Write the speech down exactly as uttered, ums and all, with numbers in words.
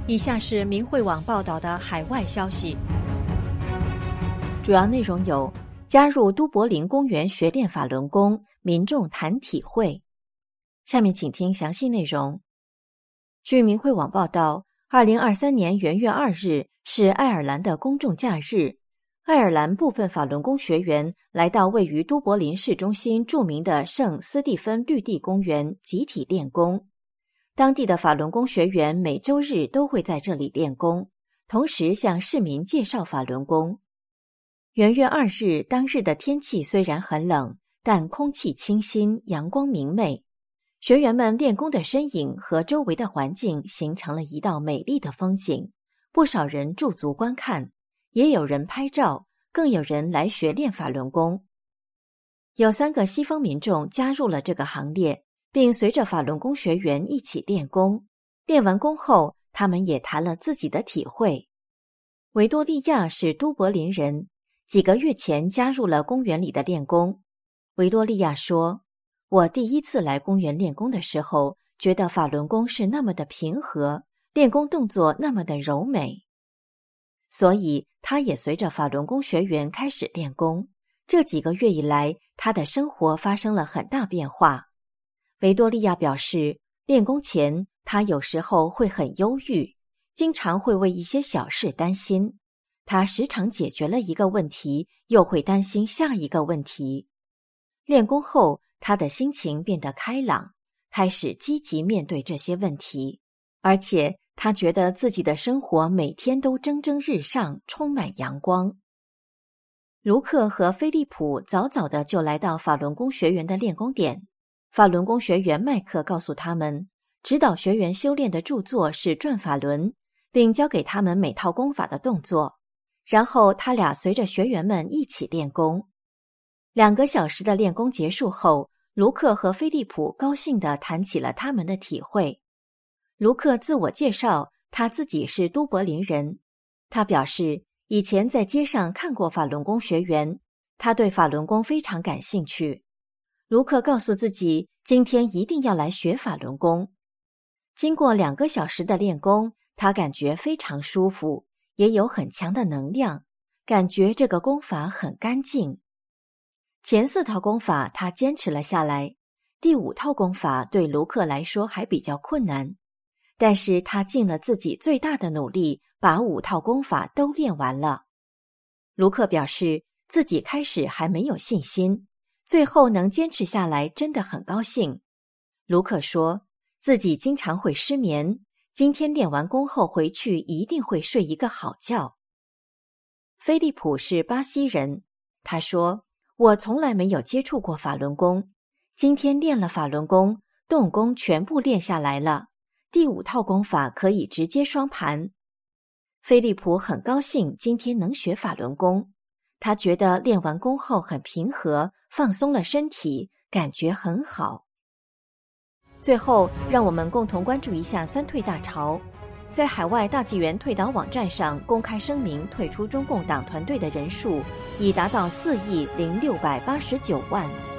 以下是明慧网报道的海外消息， 主要内容有：加入都柏林公园学练法轮功，民众谈体会。下面请听详细内容。据明慧网报道，二零二三年元月二日是爱尔兰的公众假日，爱尔兰部分法轮功学员来到位于都柏林市中心著名的圣斯蒂芬绿地公园集体练功。当地的法轮功学员每周日都会在这里练功，同时向市民介绍法轮功。元月二日当日的天气虽然很冷，但空气清新，阳光明媚。学员们练功的身影和周围的环境形成了一道美丽的风景，不少人驻足观看，也有人拍照，更有人来学练法轮功。有三个西方民众加入了这个行列，并随着法轮功学员一起练功。练完功后，他们也谈了自己的体会。维多利亚是都柏林人，几个月前加入了公园里的练功。维多利亚说，我第一次来公园练功的时候，觉得法轮功是那么的平和，练功动作那么的柔美。所以他也随着法轮功学员开始练功。这几个月以来，他的生活发生了很大变化。维多利亚表示，练功前他有时候会很忧郁，经常会为一些小事担心。他时常解决了一个问题，又会担心下一个问题。练功后，他的心情变得开朗，开始积极面对这些问题，而且他觉得自己的生活每天都蒸蒸日上，充满阳光。卢克和菲利普早早的就来到法轮功学员的练功点。法轮功学员麦克告诉他们，指导学员修炼的著作是转法轮，并教给他们每套功法的动作，然后他俩随着学员们一起练功。两个小时的练功结束后，卢克和菲利普高兴地谈起了他们的体会。卢克自我介绍，他自己是都柏林人。他表示，以前在街上看过法轮功学员，他对法轮功非常感兴趣。卢克告诉自己，今天一定要来学法轮功。经过两个小时的练功，他感觉非常舒服，也有很强的能量，感觉这个功法很干净。前四套功法他坚持了下来，第五套功法对卢克来说还比较困难，但是他尽了自己最大的努力，把五套功法都练完了。卢克表示，自己开始还没有信心，最后能坚持下来真的很高兴。卢克说，自己经常会失眠，今天练完功后回去一定会睡一个好觉。菲利普是巴西人，他说，我从来没有接触过法轮功，今天练了法轮功，动功全部练下来了，第五套功法可以直接双盘。菲利普很高兴今天能学法轮功，他觉得练完功后很平和，放松了身体，感觉很好。最后，让我们共同关注一下三退大潮。在海外大纪元退党网站上公开声明退出中共党团队的人数已达到四亿零六百八十九万。